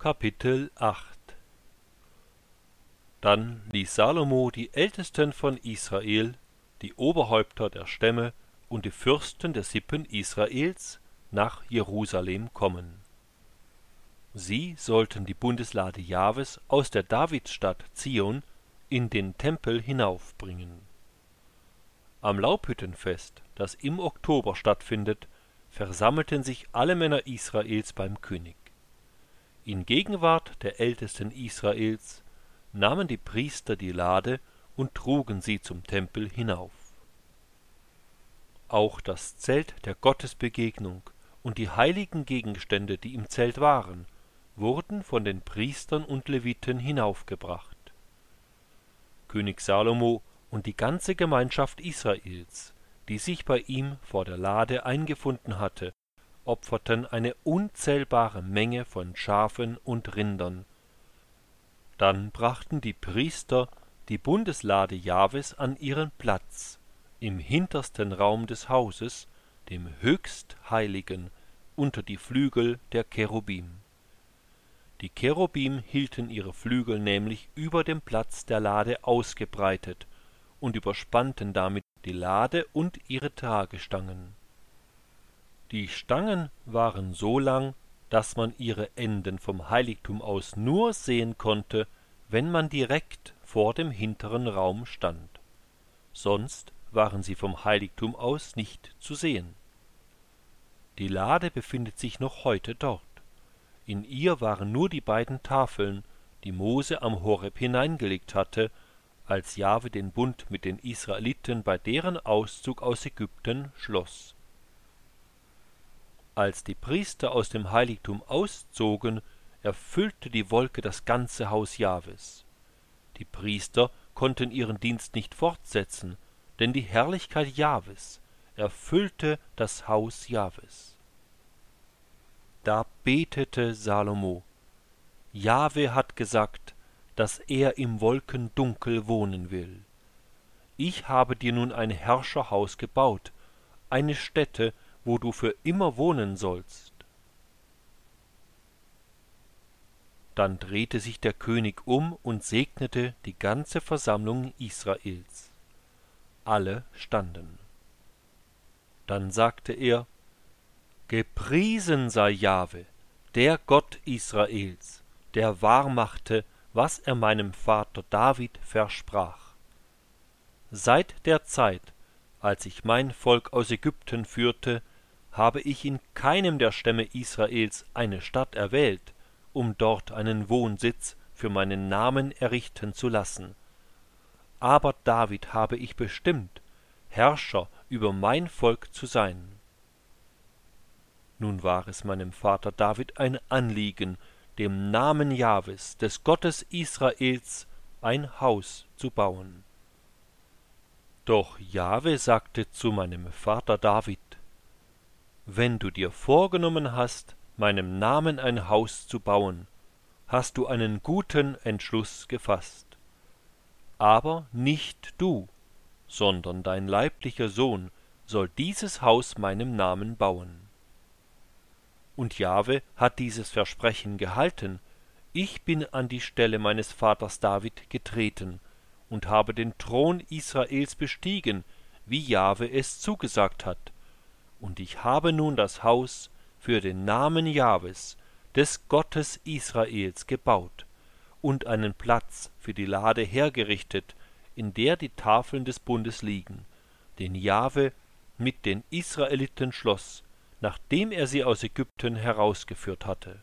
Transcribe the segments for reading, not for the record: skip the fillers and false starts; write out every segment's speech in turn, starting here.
Kapitel 8. Dann ließ Salomo die Ältesten von Israel, die Oberhäupter der Stämme und die Fürsten der Sippen Israels nach Jerusalem kommen. Sie sollten die Bundeslade Jahwes aus der Davidsstadt Zion in den Tempel hinaufbringen. Am Laubhüttenfest, das im Oktober stattfindet, versammelten sich alle Männer Israels beim König. In Gegenwart der Ältesten Israels nahmen die Priester die Lade und trugen sie zum Tempel hinauf. Auch das Zelt der Gottesbegegnung und die heiligen Gegenstände, die im Zelt waren, wurden von den Priestern und Leviten hinaufgebracht. König Salomo und die ganze Gemeinschaft Israels, die sich bei ihm vor der Lade eingefunden hatte, opferten eine unzählbare Menge von Schafen und Rindern. Dann brachten die Priester die Bundeslade Jahwes an ihren Platz, im hintersten Raum des Hauses, dem höchst heiligen, unter die Flügel der Cherubim. Die Cherubim hielten ihre Flügel nämlich über dem Platz der Lade ausgebreitet und überspannten damit die Lade und ihre Tragestangen. Die Stangen waren so lang, dass man ihre Enden vom Heiligtum aus nur sehen konnte, wenn man direkt vor dem hinteren Raum stand. Sonst waren sie vom Heiligtum aus nicht zu sehen. Die Lade befindet sich noch heute dort. In ihr waren nur die beiden Tafeln, die Mose am Horeb hineingelegt hatte, als Jahwe den Bund mit den Israeliten bei deren Auszug aus Ägypten schloss. Als die Priester aus dem Heiligtum auszogen, erfüllte die Wolke das ganze Haus Jahwes. Die Priester konnten ihren Dienst nicht fortsetzen, denn die Herrlichkeit Jahwes erfüllte das Haus Jahwes. Da betete Salomo: Jahwe hat gesagt, dass er im Wolkendunkel wohnen will. Ich habe dir nun ein Herrscherhaus gebaut, eine Stätte, wo du für immer wohnen sollst. Dann drehte sich der König um und segnete die ganze Versammlung Israels. Alle standen. Dann sagte er: Gepriesen sei Jahwe, der Gott Israels, der wahrmachte, was er meinem Vater David versprach. Seit der Zeit, als ich mein Volk aus Ägypten führte, habe ich in keinem der Stämme Israels eine Stadt erwählt, um dort einen Wohnsitz für meinen Namen errichten zu lassen. Aber David habe ich bestimmt, Herrscher über mein Volk zu sein. Nun war es meinem Vater David ein Anliegen, dem Namen Jahwes, des Gottes Israels, ein Haus zu bauen. Doch Jahwe sagte zu meinem Vater David: Wenn du dir vorgenommen hast, meinem Namen ein Haus zu bauen, hast du einen guten Entschluss gefasst. Aber nicht du, sondern dein leiblicher Sohn soll dieses Haus meinem Namen bauen. Und Jahwe hat dieses Versprechen gehalten. Ich bin an die Stelle meines Vaters David getreten und habe den Thron Israels bestiegen, wie Jahwe es zugesagt hat. Und ich habe nun das Haus für den Namen Jahwes, des Gottes Israels, gebaut und einen Platz für die Lade hergerichtet, in der die Tafeln des Bundes liegen, den Jahwe mit den Israeliten schloss, nachdem er sie aus Ägypten herausgeführt hatte.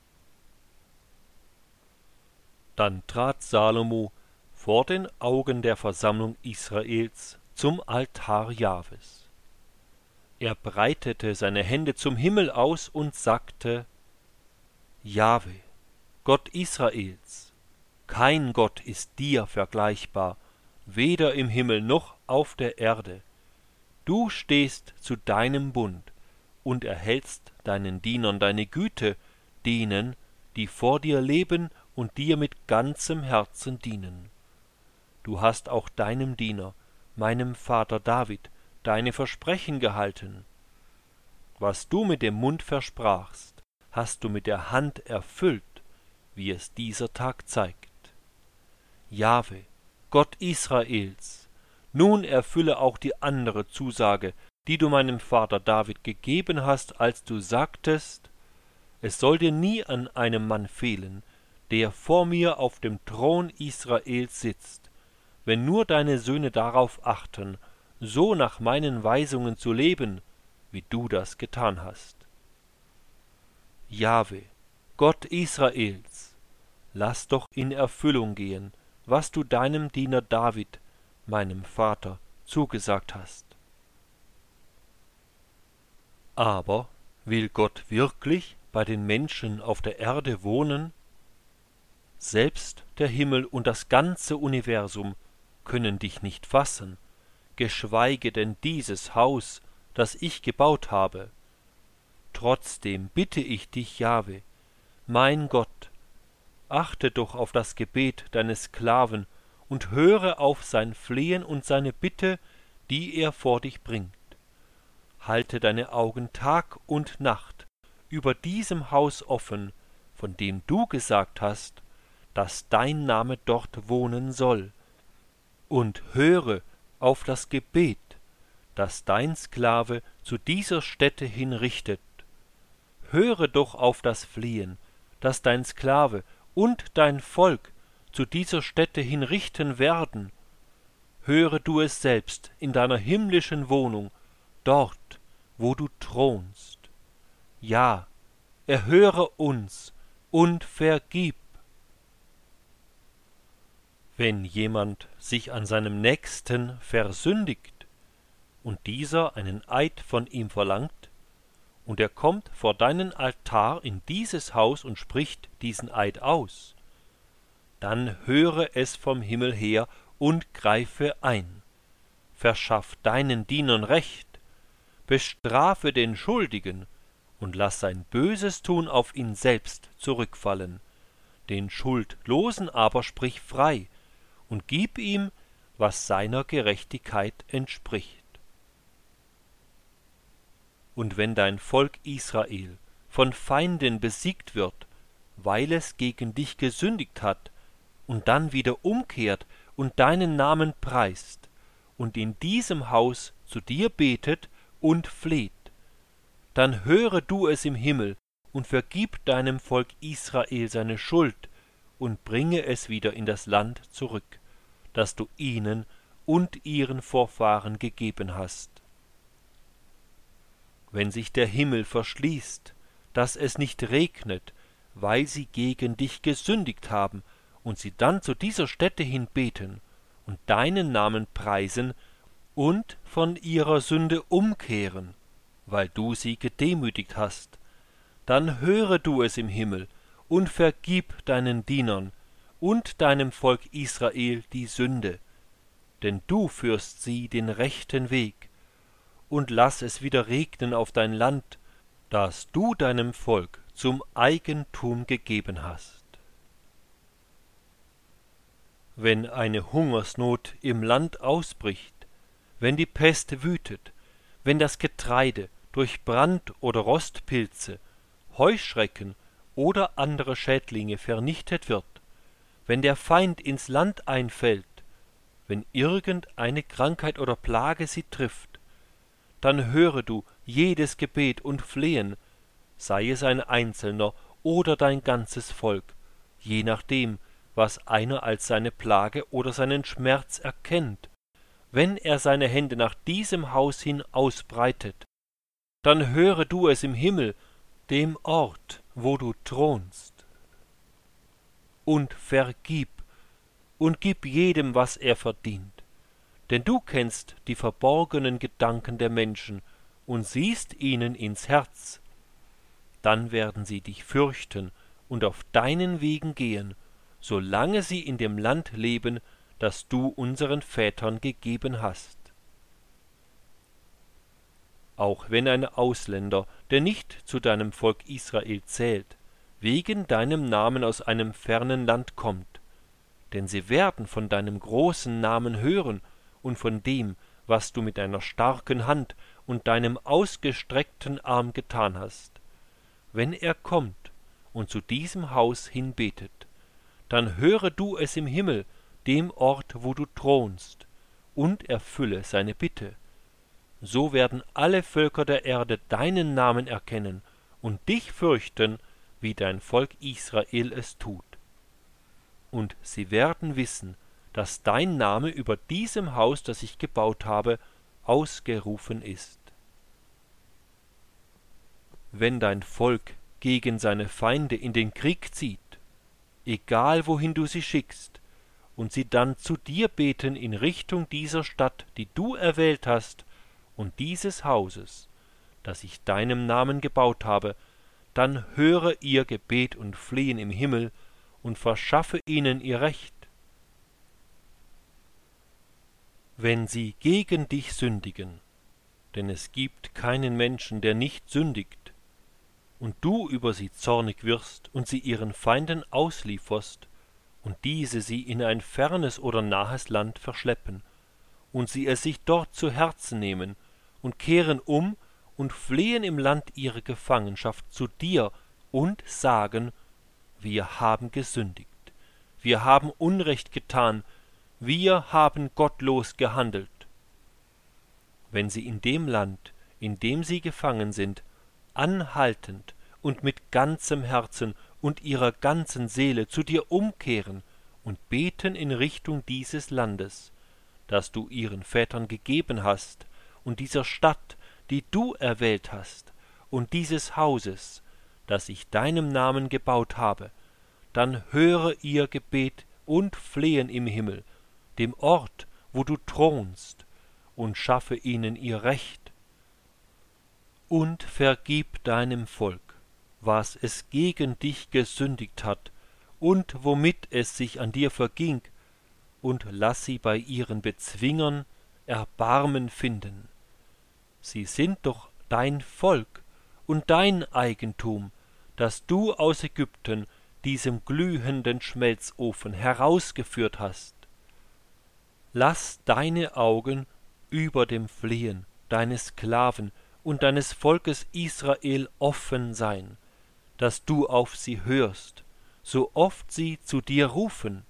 Dann trat Salomo vor den Augen der Versammlung Israels zum Altar Jahwes. Er breitete seine Hände zum Himmel aus und sagte: Jahwe, Gott Israels, kein Gott ist dir vergleichbar, weder im Himmel noch auf der Erde. Du stehst zu deinem Bund und erhältst deinen Dienern deine Güte, denen, die vor dir leben und dir mit ganzem Herzen dienen. Du hast auch deinem Diener, meinem Vater David, deine Versprechen gehalten. Was du mit dem Mund versprachst, hast du mit der Hand erfüllt, wie es dieser Tag zeigt. Jahwe, Gott Israels, nun erfülle auch die andere Zusage, die du meinem Vater David gegeben hast, als du sagtest, es soll dir nie an einem Mann fehlen, der vor mir auf dem Thron Israels sitzt, wenn nur deine Söhne darauf achten, so nach meinen Weisungen zu leben, wie du das getan hast. Jahwe, Gott Israels, lass doch in Erfüllung gehen, was du deinem Diener David, meinem Vater, zugesagt hast. Aber will Gott wirklich bei den Menschen auf der Erde wohnen? Selbst der Himmel und das ganze Universum können dich nicht fassen, geschweige denn dieses Haus, das ich gebaut habe. Trotzdem bitte ich dich, Jahwe, mein Gott, achte doch auf das Gebet deines Sklaven und höre auf sein Flehen und seine Bitte, die er vor dich bringt. Halte deine Augen Tag und Nacht über diesem Haus offen, von dem du gesagt hast, dass dein Name dort wohnen soll, und höre auf das Gebet, das dein Sklave zu dieser Stätte hin richtet. Höre doch auf das Flehen, das dein Sklave und dein Volk zu dieser Stätte hin richten werden. Höre du es selbst in deiner himmlischen Wohnung, dort, wo du thronst. Ja, erhöre uns und vergib. Wenn jemand sich an seinem Nächsten versündigt und dieser einen Eid von ihm verlangt, und er kommt vor deinen Altar in dieses Haus und spricht diesen Eid aus, dann höre es vom Himmel her und greife ein. Verschaff deinen Dienern Recht, bestrafe den Schuldigen und lass sein böses Tun auf ihn selbst zurückfallen. Den Schuldlosen aber sprich frei und gib ihm, was seiner Gerechtigkeit entspricht. Und wenn dein Volk Israel von Feinden besiegt wird, weil es gegen dich gesündigt hat, und dann wieder umkehrt und deinen Namen preist, und in diesem Haus zu dir betet und fleht, dann höre du es im Himmel und vergib deinem Volk Israel seine Schuld und bringe es wieder in das Land zurück, das du ihnen und ihren Vorfahren gegeben hast. Wenn sich der Himmel verschließt, dass es nicht regnet, weil sie gegen dich gesündigt haben, und sie dann zu dieser Stätte hin beten und deinen Namen preisen und von ihrer Sünde umkehren, weil du sie gedemütigt hast, dann höre du es im Himmel und vergib deinen Dienern und deinem Volk Israel die Sünde, denn du führst sie den rechten Weg, und lass es wieder regnen auf dein Land, das du deinem Volk zum Eigentum gegeben hast. Wenn eine Hungersnot im Land ausbricht, wenn die Pest wütet, wenn das Getreide durch Brand oder Rostpilze, Heuschrecken oder andere Schädlinge vernichtet wird, wenn der Feind ins Land einfällt, wenn irgendeine Krankheit oder Plage sie trifft, dann höre du jedes Gebet und Flehen, sei es ein Einzelner oder dein ganzes Volk, je nachdem, was einer als seine Plage oder seinen Schmerz erkennt. Wenn er seine Hände nach diesem Haus hin ausbreitet, dann höre du es im Himmel, dem Ort, wo du thronst. Und vergib, und gib jedem, was er verdient. Denn du kennst die verborgenen Gedanken der Menschen und siehst ihnen ins Herz. Dann werden sie dich fürchten und auf deinen Wegen gehen, solange sie in dem Land leben, das du unseren Vätern gegeben hast. Auch wenn ein Ausländer, der nicht zu deinem Volk Israel zählt, wegen deinem Namen aus einem fernen Land kommt, denn sie werden von deinem großen Namen hören und von dem, was du mit deiner starken Hand und deinem ausgestreckten Arm getan hast. Wenn er kommt und zu diesem Haus hinbetet, dann höre du es im Himmel, dem Ort, wo du thronst, und erfülle seine Bitte. So werden alle Völker der Erde deinen Namen erkennen und dich fürchten, wie dein Volk Israel es tut. Und sie werden wissen, dass dein Name über diesem Haus, das ich gebaut habe, ausgerufen ist. Wenn dein Volk gegen seine Feinde in den Krieg zieht, egal wohin du sie schickst, und sie dann zu dir beten in Richtung dieser Stadt, die du erwählt hast, und dieses Hauses, das ich deinem Namen gebaut habe, dann höre ihr Gebet und Flehen im Himmel und verschaffe ihnen ihr Recht. Wenn sie gegen dich sündigen, denn es gibt keinen Menschen, der nicht sündigt, und du über sie zornig wirst und sie ihren Feinden auslieferst, und diese sie in ein fernes oder nahes Land verschleppen, und sie es sich dort zu Herzen nehmen und kehren um und flehen im Land ihre Gefangenschaft zu dir und sagen, wir haben gesündigt, wir haben Unrecht getan, wir haben gottlos gehandelt. Wenn sie in dem Land, in dem sie gefangen sind, anhaltend und mit ganzem Herzen und ihrer ganzen Seele zu dir umkehren und beten in Richtung dieses Landes, das du ihren Vätern gegeben hast, und dieser Stadt, die du erwählt hast, und dieses Hauses, das ich deinem Namen gebaut habe, dann höre ihr Gebet und Flehen im Himmel, dem Ort, wo du thronst, und schaffe ihnen ihr Recht. Und vergib deinem Volk, was es gegen dich gesündigt hat, und womit es sich an dir verging, und lass sie bei ihren Bezwingern Erbarmen finden. Sie sind doch dein Volk und dein Eigentum, das du aus Ägypten, diesem glühenden Schmelzofen, herausgeführt hast. Lass deine Augen über dem Flehen deines Sklaven und deines Volkes Israel offen sein, dass du auf sie hörst, so oft sie zu dir rufen.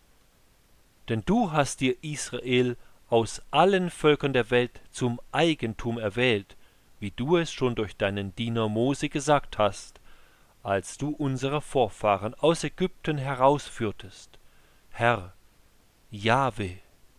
Denn du hast dir Israel aus allen Völkern der Welt zum Eigentum erwählt, wie du es schon durch deinen Diener Mose gesagt hast, als du unsere Vorfahren aus Ägypten herausführtest. Herr, Jahwe.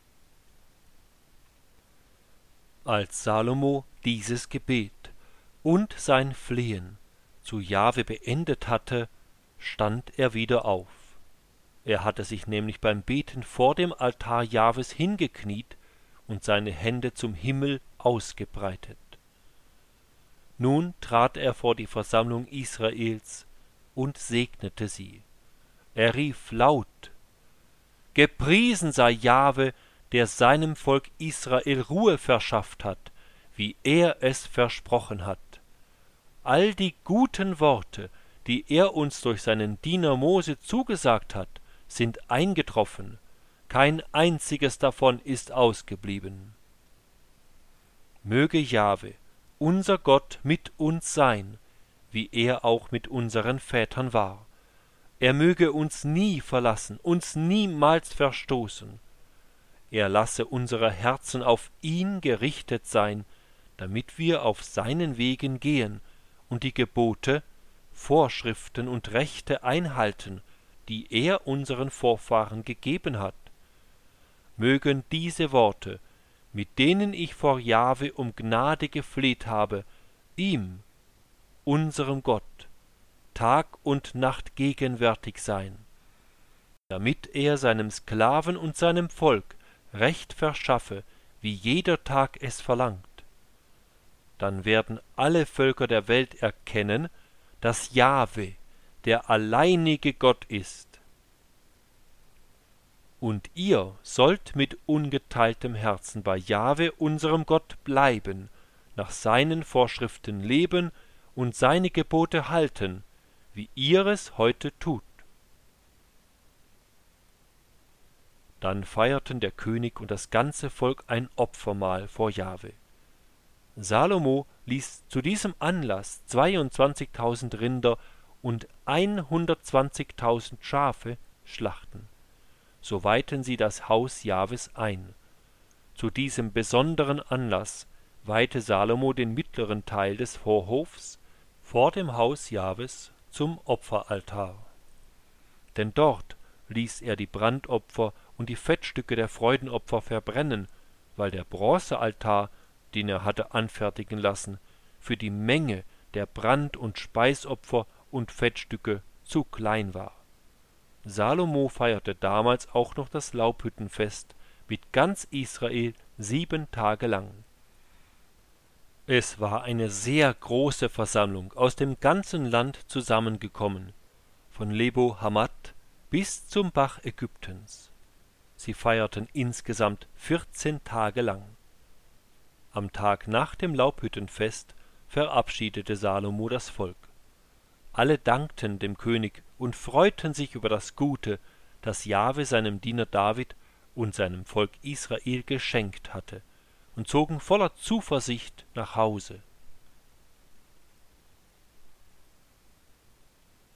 Als Salomo dieses Gebet und sein Flehen zu Jahwe beendet hatte, stand er wieder auf. Er hatte sich nämlich beim Beten vor dem Altar Jahwes hingekniet und seine Hände zum Himmel ausgebreitet. Nun trat er vor die Versammlung Israels und segnete sie. Er rief laut: Gepriesen sei Jahwe, der seinem Volk Israel Ruhe verschafft hat, wie er es versprochen hat. All die guten Worte, die er uns durch seinen Diener Mose zugesagt hat, sind eingetroffen, kein einziges davon ist ausgeblieben. Möge Jahwe, unser Gott, mit uns sein, wie er auch mit unseren Vätern war. Er möge uns nie verlassen, uns niemals verstoßen. Er lasse unsere Herzen auf ihn gerichtet sein, damit wir auf seinen Wegen gehen und die Gebote, Vorschriften und Rechte einhalten, die er unseren Vorfahren gegeben hat. Mögen diese Worte, mit denen ich vor Jahwe um Gnade gefleht habe, ihm, unserem Gott, Tag und Nacht gegenwärtig sein, damit er seinem Sklaven und seinem Volk Recht verschaffe, wie jeder Tag es verlangt. Dann werden alle Völker der Welt erkennen, dass Jahwe der alleinige Gott ist. Und ihr sollt mit ungeteiltem Herzen bei Jahwe unserem Gott bleiben, nach seinen Vorschriften leben und seine Gebote halten, wie ihr es heute tut. Dann feierten der König und das ganze Volk ein Opfermahl vor Jahwe. Salomo ließ zu diesem Anlass 22.000 Rinder und 120.000 Schafe schlachten. So weihten sie das Haus Jahwes ein. Zu diesem besonderen Anlass weihte Salomo den mittleren Teil des Vorhofs vor dem Haus Jahwes zum Opferaltar. Denn dort ließ er die Brandopfer und die Fettstücke der Freudenopfer verbrennen, weil der Bronzealtar, den er hatte anfertigen lassen, für die Menge der Brand- und Speisopfer und Fettstücke zu klein war. Salomo feierte damals auch noch das Laubhüttenfest mit ganz Israel 7 Tage lang. Es war eine sehr große Versammlung aus dem ganzen Land zusammengekommen, von Lebo Hamat bis zum Bach Ägyptens. Sie feierten insgesamt 14 Tage lang. Am Tag nach dem Laubhüttenfest verabschiedete Salomo das Volk. Alle dankten dem König und freuten sich über das Gute, das Jahwe seinem Diener David und seinem Volk Israel geschenkt hatte, und zogen voller Zuversicht nach Hause.